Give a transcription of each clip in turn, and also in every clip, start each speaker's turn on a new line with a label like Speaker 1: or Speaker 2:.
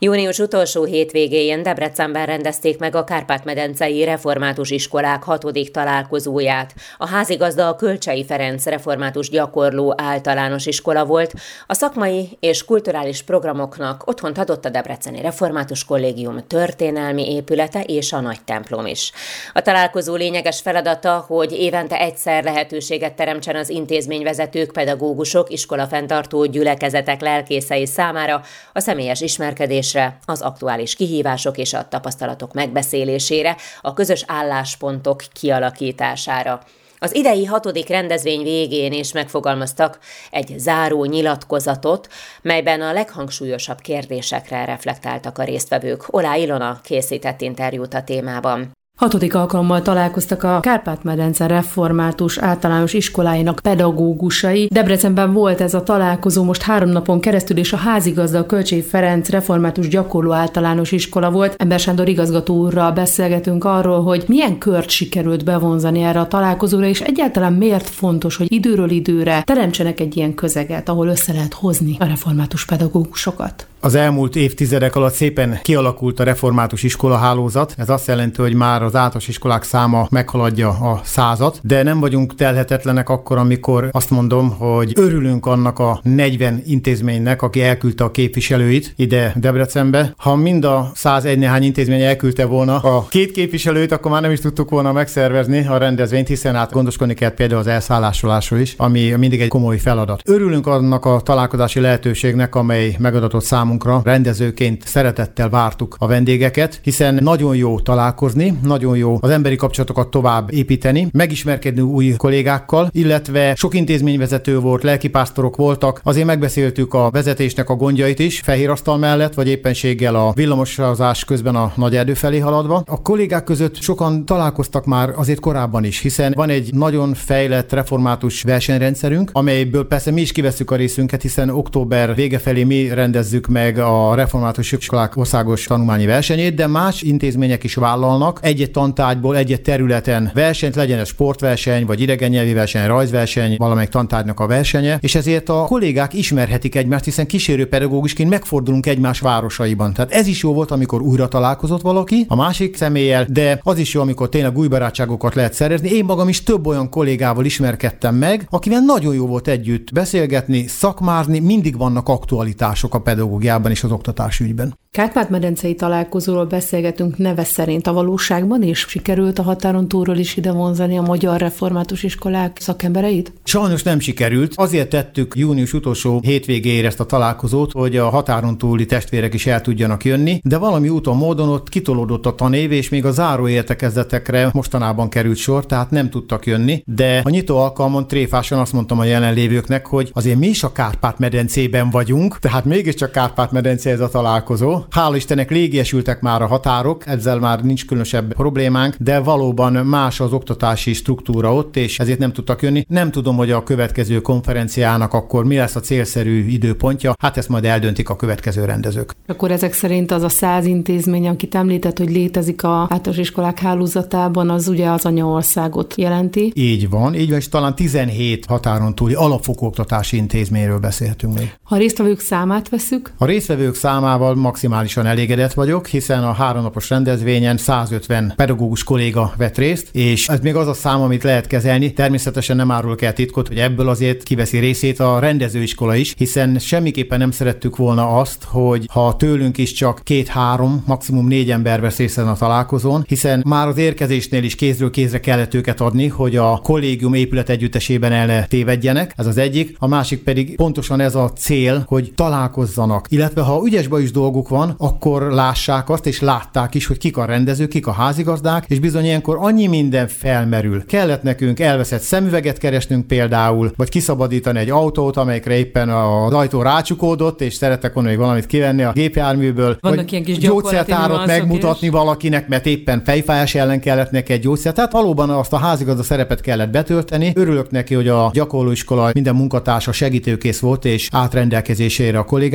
Speaker 1: Június utolsó hétvégéjén Debrecenben rendezték meg a Kárpát-medencei református iskolák 6. találkozóját. A házigazda a Kölcsey Ferenc református gyakorló általános iskola volt. A szakmai és kulturális programoknak otthont adott a Debreceni Református Kollégium történelmi épülete és a nagy templom is. A találkozó lényeges feladata, hogy évente egyszer lehetőséget teremtsen az intézményvezetők, pedagógusok, iskolafenntartó gyülekezetek lelkészei számára a személyes ismerkedésre, az aktuális kihívások és a tapasztalatok megbeszélésére, a közös álláspontok kialakítására. Az idei 6. rendezvény végén is megfogalmaztak egy záró nyilatkozatot, melyben a leghangsúlyosabb kérdésekre reflektáltak a résztvevők. Olá Ilona készített interjút a témában.
Speaker 2: 6. alkalommal találkoztak a Kárpát-medence református általános iskoláinak pedagógusai. Debrecenben volt ez a találkozó most 3 napon keresztül, és a házigazda a Kölcsey Ferenc református gyakorló általános iskola volt. Ember Sándor igazgató úrral beszélgetünk arról, hogy milyen kört sikerült bevonzani erre a találkozóra, és egyáltalán miért fontos, hogy időről időre teremtsenek egy ilyen közeget, ahol össze lehet hozni a református pedagógusokat.
Speaker 3: Az elmúlt évtizedek alatt szépen kialakult a református iskolahálózat. Ez azt jelenti, hogy már az általános iskolák száma meghaladja a 100-at, de nem vagyunk telhetetlenek akkor, amikor azt mondom, hogy örülünk annak a 40 intézménynek, aki elküldte a képviselőit ide Debrecenbe. Ha mind a 101 néhány intézmény elküldte volna a 2 képviselőt, akkor már nem is tudtuk volna megszervezni a rendezvényt, hiszen gondoskodni kell például az elszállásolásról is, ami mindig egy komoly feladat. Örülünk annak a találkozási lehetőségnek, amely megadatott számunkra. Rendezőként szeretettel vártuk a vendégeket, hiszen nagyon jó találkozni, nagyon jó az emberi kapcsolatokat tovább építeni, megismerkedni új kollégákkal, illetve sok intézményvezető volt, lelkipásztorok voltak, azért megbeszéltük a vezetésnek a gondjait is, fehér asztal mellett, vagy éppenséggel a villamosozás közben a nagy erdő felé haladva. A kollégák között sokan találkoztak már azért korábban is, hiszen van egy nagyon fejlett református versenyrendszerünk, amelyből persze mi is kivesszük a részünket, hiszen október vége felé mi rendezzük meg a református iskolák országos tanulmányi versenyét, de más intézmények is vállalnak egy-egy tantárgyból, egy-egy területen versenyt, legyen ez sportverseny, vagy idegennyelvi verseny, rajzverseny, valamelyik tantárgynak a versenye, és ezért a kollégák ismerhetik egymást, hiszen kísérőpedagógusként megfordulunk egymás városaiban. Tehát ez is jó volt, amikor újra találkozott valaki a másik személlyel, de az is jó, amikor tényleg új barátságokat lehet szerezni. Én magam is több olyan kollégával ismerkedtem meg, akivel nagyon jó volt együtt beszélgetni, szakmázni, mindig vannak aktualitások a pedagógiában és az oktatási ügyben.
Speaker 2: Kárpát-medencei találkozóról beszélgetünk neve szerint. A valóságban is sikerült a határon túlról is ide vonzani a magyar református iskolák szakembereit?
Speaker 3: Sajnos nem sikerült. Azért tettük június utolsó hétvégéért ezt a találkozót, hogy a határon túli testvérek is el tudjanak jönni, de valami úton módon ott kitolódott a tanév, és még a záró értekezletekre mostanában került sor, tehát nem tudtak jönni, de a nyitó alkalmon tréfásan azt mondtam a jelenlévőknek, hogy azért mi is a Kárpát-medencében vagyunk, tehát mégiscsak Kárpát-medence ez a találkozó. Hála Istennek légiesültek már a határok, ezzel már nincs különösebb problémánk, de valóban más az oktatási struktúra ott, és ezért nem tudtak jönni. Nem tudom, hogy a következő konferenciának akkor mi lesz a célszerű időpontja, hát ezt majd eldöntik a következő rendezők.
Speaker 2: Akkor ezek szerint az a 100 intézmény, amit említett, hogy létezik a általános iskolák hálózatában, az ugye az anyaországot jelenti?
Speaker 3: Így van, és talán 17 határon túli alapfokú oktatási intézményről beszélhetünk még.
Speaker 2: Ha a résztvevők számát veszük?
Speaker 3: A résztvevők számával maximálisan elégedett vagyok, hiszen a 3 napos rendezvényen 150 pedagógus kolléga vett részt, és ez még az a szám, amit lehet kezelni. Természetesen nem árulok el titkot, hogy ebből azért kiveszi részét a rendezőiskola is, hiszen semmiképpen nem szerettük volna azt, hogy ha tőlünk is csak 2-3, maximum 4 ember vesz részt a találkozón, hiszen már az érkezésnél is kézről kézre kellett őket adni, hogy a kollégium épület együttesében el ne tévedjenek. Ez az egyik, a másik pedig pontosan ez a cél, hogy találkozzanak, illetve ha ügyes bajos dolguk van, akkor lássák azt, és látták is, hogy kik a rendezők, kik a házigazdák, és bizony ilyenkor annyi minden felmerül. Kellett nekünk elveszett szemüveget keresnünk például, vagy kiszabadítani egy autót, amelyikre éppen az ajtó rácsukódott, és szerettek volna még valamit kivenni a gépjárműből,
Speaker 2: vannak ilyen kis
Speaker 3: gyógyszertárat megmutatni valakinek, mert éppen fejfájás ellen kellett neki egy gyógyszer. Tehát valóban azt a házigazda szerepet kellett betölteni. Örülök neki, hogy a gyakorlóiskola minden munkatársa segítőkész volt, és átrendelkezésére a kollégáknak, akik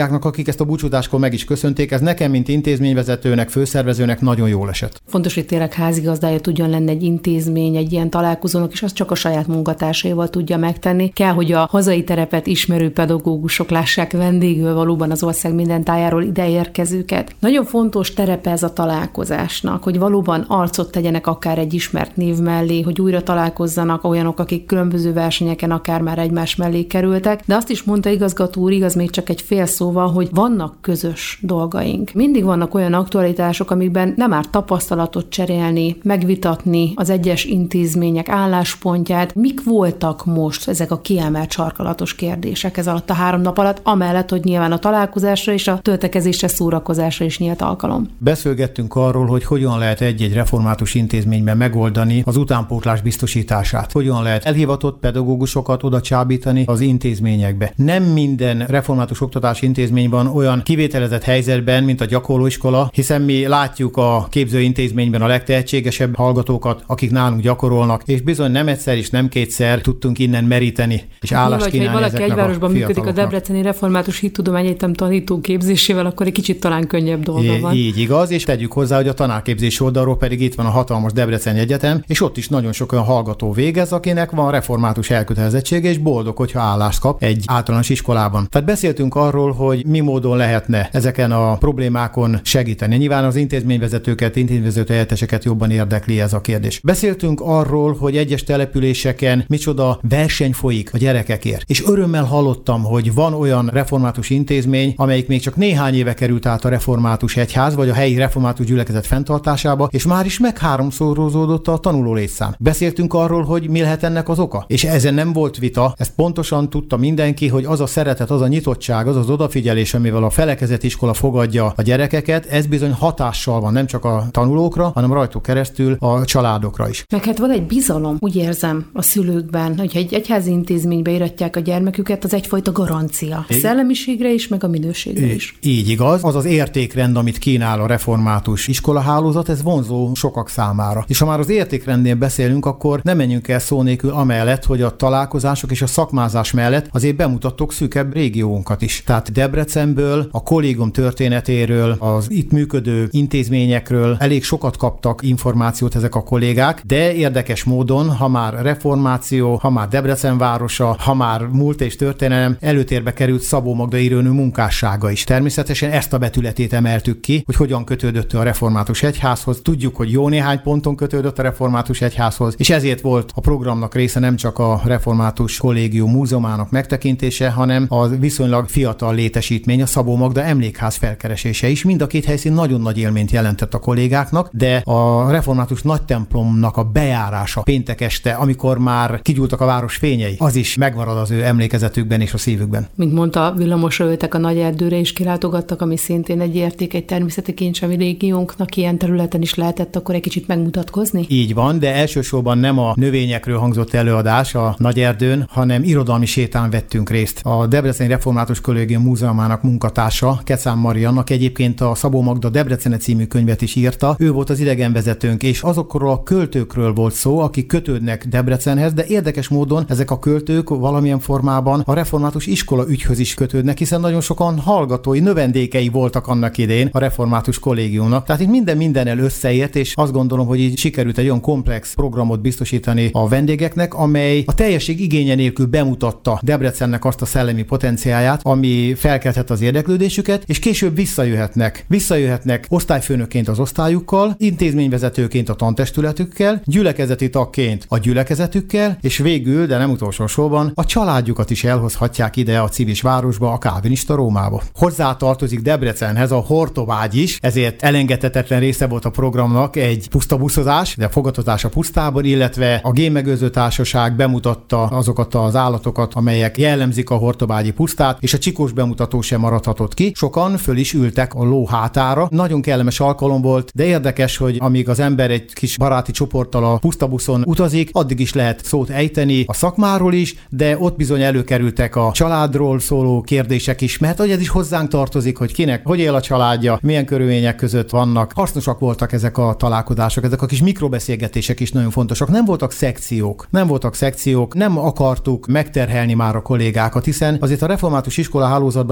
Speaker 3: ezt a búcsúzáskor meg is köszönték, ez nekem, mint intézményvezetőnek, főszervezőnek nagyon jól esett.
Speaker 2: Fontos, hogy tényleg házigazdája tudjon lenni egy intézmény, egy ilyen találkozónak, és azt csak a saját munkatársaival tudja megtenni. Kell, hogy a hazai terepet ismerő pedagógusok lássák vendégül valóban az ország minden tájáról ide érkezőket. Nagyon fontos terepe ez a találkozásnak, hogy valóban arcot tegyenek akár egy ismert név mellé, hogy újra találkozzanak olyanok, akik különböző versenyeken akár már egymás mellé kerültek, de azt is mondta igazgató úr, igaz még csak egy fél szóval, hogy vannak közös dolgaink. Mindig vannak olyan aktualitások, amikben nem árt tapasztalatot cserélni, megvitatni az egyes intézmények álláspontját. Mik voltak most ezek a kiemelt sarkalatos kérdések ez alatt a 3 nap alatt, amellett, hogy nyilván a találkozásra és a töltekezésre, szórakozásra is nyílt alkalom?
Speaker 3: Beszélgettünk arról, hogy hogyan lehet egy-egy református intézményben megoldani az utánpótlás biztosítását. Hogyan lehet elhivatott pedagógusokat oda csábítani az intézményekbe. Nem minden református oktatási intézmény van olyan kivételezett helyzetben, mint a gyakorlóiskola, hiszen mi látjuk a képzőintézményben a legtehetségesebb hallgatókat, akik nálunk gyakorolnak, és bizony nem egyszer és nem kétszer tudtunk innen meríteni, és állást kínálni ezeknek a
Speaker 2: valaki egy városban működik a Debreceni Református Hittudományegyetem tanítóképzésével, akkor egy kicsit talán könnyebb dolga van.
Speaker 3: Így igaz, és tegyük hozzá, hogy a tanárképzés oldalról pedig itt van a hatalmas Debreceni Egyetem, és ott is nagyon sok olyan hallgató végez, akinek van református elkötelezettsége, és boldog, hogyha állást kap egy általános iskolában. Tehát beszéltünk arról, hogy mi módon lehetne ezeken a problémákon segíteni. Nyilván az intézményvezetőket, intézményvezető helyetteseket jobban érdekli ez a kérdés. Beszéltünk arról, hogy egyes településeken micsoda verseny folyik a gyerekekért. És örömmel hallottam, hogy van olyan református intézmény, amelyik még csak néhány éve került át a református egyház, vagy a helyi református gyülekezet fenntartásába, és már is megháromszorozódott a tanuló létszám. Beszéltünk arról, hogy mi lehet ennek az oka. És ezen nem volt vita, ezt pontosan tudta mindenki, hogy az a szeretet, az a nyitottság, az az odafigyelés, amivel a felekezeti iskola fogadja a gyerekeket, ez bizony hatással van nem csak a tanulókra, hanem rajtuk keresztül a családokra is.
Speaker 2: Meg hát van egy bizalom, úgy érzem, a szülőkben, hogy egy egyházi intézménybe iratják a gyermeküket, az egyfajta garancia. A szellemiségre is, meg a minőségre is.
Speaker 3: Így igaz. Az az értékrend, amit kínál a református iskolahálózat, ez vonzó sokak számára. És ha már az értékrendnél beszélünk, akkor nem menjünk el szó nélkül amellett, hogy a találkozások és a szakmázás mellett azért bemutattok szűkebb régiónkat is. Tehát Debrecenből, a kollégium történetéről, az itt működő intézményekről elég sokat kaptak információt ezek a kollégák, de érdekes módon, ha már reformáció, ha már Debrecen városa, ha már múlt és történelem, előtérbe került Szabó Magda írónő munkássága is. Természetesen ezt a betületét emeltük ki, hogy hogyan kötődött a református egyházhoz. Tudjuk, hogy jó néhány ponton kötődött a református egyházhoz, és ezért volt a programnak része nem csak a református kollégium múzeumának megtekintése, hanem a viszonylag fiatal létesítmény, a Szabó Magda emlékház felkeresése is. Mind a két helyszín nagyon nagy élményt jelentett a kollégáknak, de a református nagytemplomnak a bejárása péntek este, amikor már kigyúltak a város fényei, az is megmarad az ő emlékezetükben és a szívükben.
Speaker 2: Mint mondta, villamosra ültek a Nagyerdőre és kilátogattak, ami szintén egy érték, egy természeti kincs, ami régiónknak ilyen területen is lehetett akkor egy kicsit megmutatkozni.
Speaker 3: Így van, de elsősorban nem a növényekről hangzott előadás a Nagyerdőn, hanem irodalmi sétán vettünk részt. A Debreceni Református Kollégium Múzeumának munkatársa, Kecán Mariannak egyébként a Szabó Magda Debrecene című könyvet is írta. Ő volt az idegenvezetőnk, és azokról a költőkről volt szó, akik kötődnek Debrecenhez, de érdekes módon ezek a költők valamilyen formában a református iskola ügyhöz is kötődnek, hiszen nagyon sokan hallgatói, növendékei voltak annak idején a református kollégiumnak. Tehát itt mindennel összeért, és azt gondolom, hogy így sikerült egy olyan komplex programot biztosítani a vendégeknek, amely a teljesség igénye nélkül bemutatta Debrecennek azt a szellemi potenciáját, ami felkeltett az érdeklődésüket, és később visszajöhetnek osztályfőnökként az osztályukkal, intézményvezetőként a tantestületükkel, gyülekezeti tagként a gyülekezetükkel, és végül, de nem utolsó sorban, a családjukat is elhozhatják ide a civis városba, a kálvinista Rómába. Hozzá tartozik Debrecenhez a Hortobágy is, ezért elengedhetetlen része volt a programnak egy pusztabuszozás, de fogadozás a pusztában, illetve a Génmegőrző Társaság bemutatta azokat az állatokat, amelyek jellemzik a hortobágyi pusztát, és a csikós bemutató sem maradhatott ki. Sokan föl is ültek a ló hátára. Nagyon kellemes alkalom volt, de érdekes, hogy amíg az ember egy kis baráti csoporttal a pusztabuszon utazik, addig is lehet szót ejteni a szakmáról is, de ott bizony előkerültek a családról szóló kérdések is, mert hogy ez is hozzánk tartozik, hogy kinek, hogy él a családja, milyen körülmények között vannak. Hasznosak voltak ezek a találkozások, ezek a kis mikrobeszélgetések is nagyon fontosak. Nem voltak szekciók, nem akartuk megterhelni már a kollégákat, hiszen azért a református iskola hálózatban egész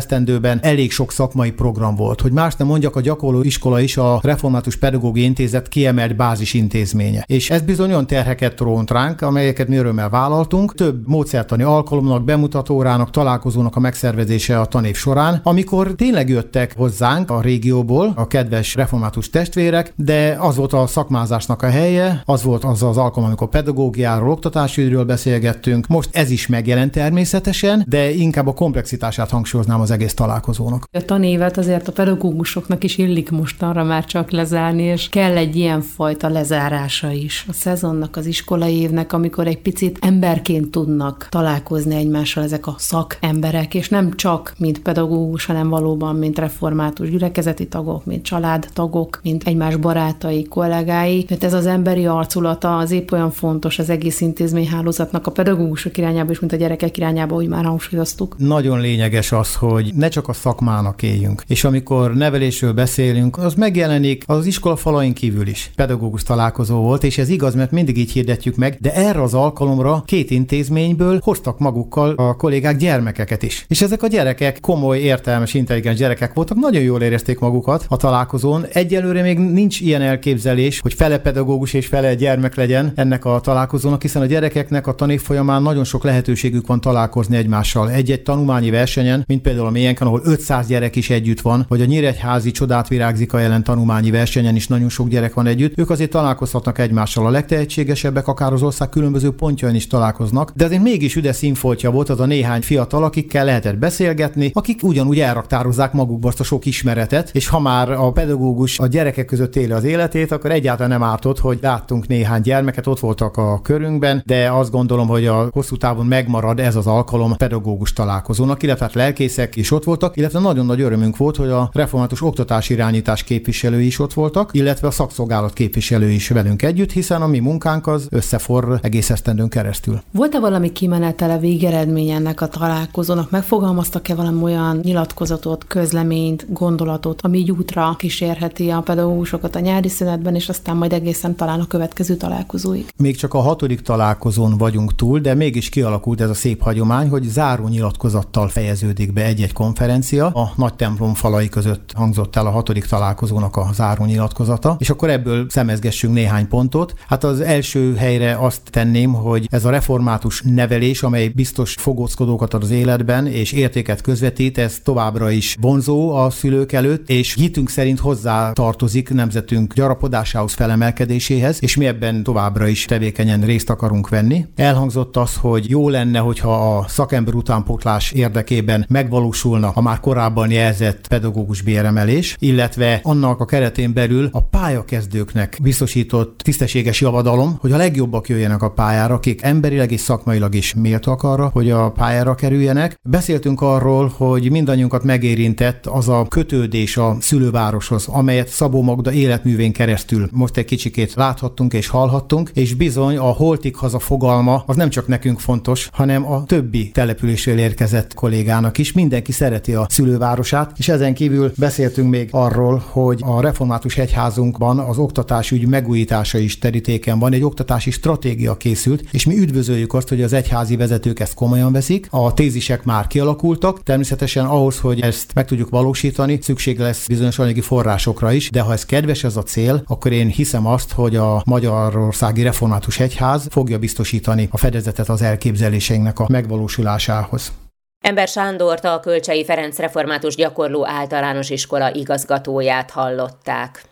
Speaker 3: esztendőben elég sok szakmai program volt. Hogy más nem mondjak, a gyakorló iskola is a Református Pedagógiai Intézet kiemelt bázisintézménye. És ez bizony olyan terheket rónt ránk, amelyeket mi örömmel vállaltunk. Több módszertani alkalomnak, bemutatórának, találkozónak a megszervezése a tanév során, amikor tényleg jöttek hozzánk a régióból a kedves református testvérek, de az volt a szakmázásnak a helye, az volt az az alkalom, amikor pedagógiáról, oktatásügyről beszélgettünk. Most ez is megjelent természetesen, de inkább a komplexitását hangsúlyoznám az egész találkozónak.
Speaker 2: A tanévet azért a pedagógusoknak is illik mostanra már csak lezárni, és kell egy ilyen fajta lezárása is. A szezonnak, az iskolai évnek, amikor egy picit emberként tudnak találkozni egymással ezek a szakemberek, és nem csak mint pedagógus, hanem valóban mint református gyülekezeti tagok, mint családtagok, mint egymás barátai, kollégái. Mert ez az emberi arculata az épp olyan fontos az egész intézményhálózatnak a pedagógusok irányába is, mint a gyerekek irányába, úgy már hangsúlyoztuk.
Speaker 3: Nagyon lényeges az, hogy ne csak a szakmának éljünk. És amikor nevelésről beszélünk, az megjelenik az iskola falain kívül is. Pedagógus találkozó volt, és ez igaz, mert mindig így hirdetjük meg, de erre az alkalomra 2 intézményből hoztak magukkal a kollégák gyermekeket is. És ezek a gyerekek komoly, értelmes, intelligens gyerekek voltak, nagyon jól érezték magukat a találkozón. Egyelőre még nincs ilyen elképzelés, hogy fele pedagógus és fele gyermek legyen ennek a találkozónak, hiszen a gyerekeknek a tanév folyamán nagyon sok lehetőségük van találkozni egymással. Egy-egy tanulmányi versenyen, mint például a Mélyenken, ahol 500 gyerek is együtt van, vagy a Nyíregyházi Csodát virágzik a jelen tanulmányi versenyen is nagyon sok gyerek van együtt. Ők azért találkozhatnak egymással. A legtehetségesebbek akár az ország különböző pontjain is találkoznak, de azért mégis üde színfoltja volt az a néhány fiatal, akikkel lehetett beszélgetni, akik ugyanúgy elraktározzák magukba azt a sok ismeretet, és ha már a pedagógus a gyerekek között éli az életét, akkor egyáltalán nem ártott, hogy láttunk néhány gyermeket, ott voltak a körünkben, de azt gondolom, hogy a hosszú távon megmarad ez az alkalom pedagógus találkozónak, illetve hát lelkészek is ott voltak, illetve nagyon nagy örömünk volt, hogy a református oktatási irányítás képviselői is ott voltak, illetve a szakszolgálat képviselői is velünk együtt, hiszen a mi munkánk az összeforr egész esztendőn keresztül.
Speaker 2: Volt-e valami kimenetele, végeredmény ennek a találkozónak? Megfogalmaztak-e valami olyan nyilatkozatot, közleményt, gondolatot, ami így útra kísérheti a pedagógusokat a nyári szünetben, és aztán majd egészen talán a következő találkozóig?
Speaker 3: Még csak a 6. találkozón vagyunk túl, de mégis kialakult ez a szép hagyomány, hogy záró nyilatkozattal fejeződik be egy-egy konferencia. A nagy templom falai között hangzott el a 6. találkozónak a záró nyilatkozata, és akkor ebből szemezgessünk néhány pontot. Hát az első helyre azt tenném, hogy ez a református nevelés, amely biztos fogóckodókat ad az életben, és értéket közvetít, ez továbbra is vonzó a szülők előtt, és hitünk szerint hozzá tartozik nemzetünk gyarapodásához, felemelkedéséhez, és mi ebben továbbra is tevékenyen részt akarunk venni. Elhangzott az, hogy jó lenne, hogyha a szakember utánpótlás érdekében megvalósulna a már korábban jelzett pedagógus béremelés, illetve annak a keretén belül a pályakezdőknek biztosított tisztességes javadalom, hogy a legjobbak jöjjenek a pályára, akik emberileg és szakmailag is méltóak arra, hogy a pályára kerüljenek. Beszéltünk arról, hogy mindannyiunkat megérintett az a kötődés a szülővároshoz, amelyet Szabó Magda életművén keresztül most egy kicsikét láthattunk és hallhattunk, és bizony a holtig haza fogalma az nem csak nekünk fontos, hanem a többi településről érkezett kollégának is. Mindenki szereti a szülővárosát, és ezen kívül beszéltünk még arról, hogy a református egyházunkban az oktatásügy megújítása is terítéken van, egy oktatási stratégia készült, és mi üdvözöljük azt, hogy az egyházi vezetők ezt komolyan veszik. A tézisek már kialakultak, természetesen ahhoz, hogy ezt meg tudjuk valósítani, szükség lesz bizonyos anyagi forrásokra is, de ha ez kedves ez a cél, akkor én hiszem azt, hogy a Magyarországi Református Egyház fogja biztosítani a fedezetet az elképzeléseinknek a megvalósulásához.
Speaker 1: Ember Sándort, a Kölcsei Ferenc Református Gyakorló Általános Iskola igazgatóját hallották.